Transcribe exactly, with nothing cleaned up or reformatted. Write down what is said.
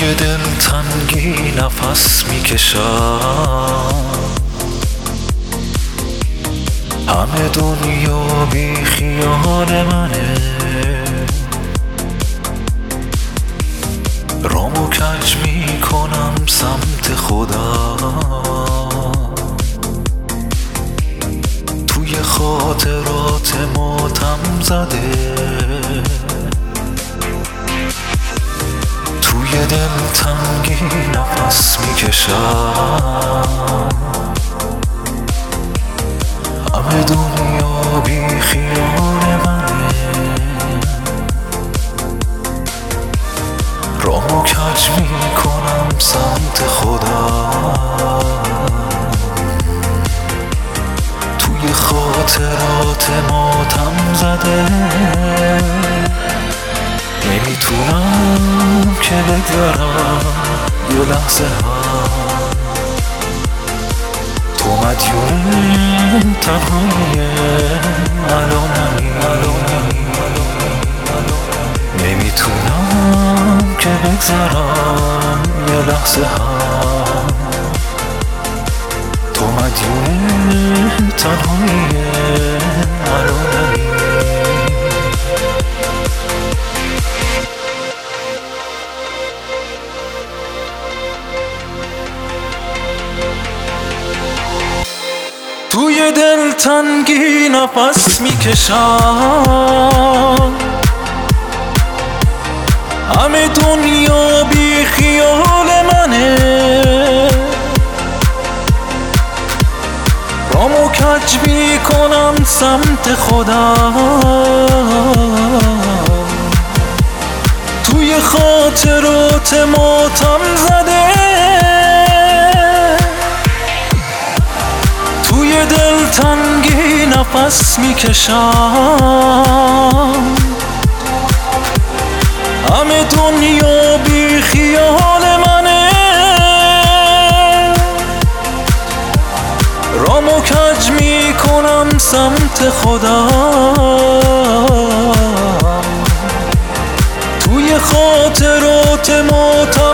توی دل تنگی نفس میکشم، همه دنیا بی خیال منه، رامو کج میکنم سمت خودم، توی خاطرات ماتم زده، توی دل تنگی نفس میکشم، همه دنیا بی خیال منه، رامو کج میکنم سمت خودم، توی خاطرات ماتم زده، نمیتونم که بگذرم یه لحظه هم، تو مدیون تنهایی الانمی، نمیتونم که بگذرم یه لحظه هم، تو مدیون تنهایی الانمی. توی دل تنگی نفس میکشم، همه دنیا بی خیال منه، رامو کج میکنم سمت خودم، توی خاطرات ماتم زده، توی دل تنگی نفس میکشم، همه دنیا بی خیال منه، رامو کج میکنم سمت خودم، توی خاطرات ماتم